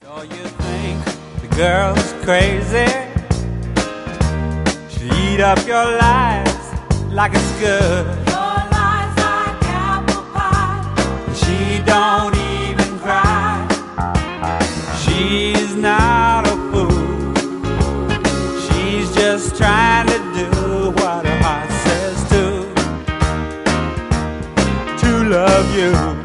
So you think the girl's crazy? She eat up your lives like it's good. Your life's like apple pie. She don't even cry. She's not a fool. She's just trying to do what her heart says to love you.